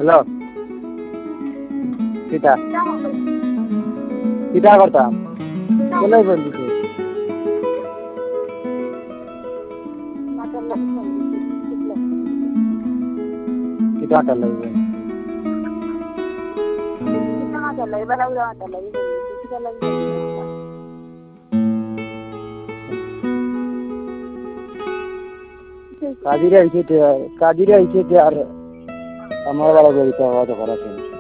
hello কিটা কিটা করতাম চলে বলছি কিটা আটা লাগবে কাজিরা আইছে আর আমার বাড়া বেরিতে হওয়া তো করা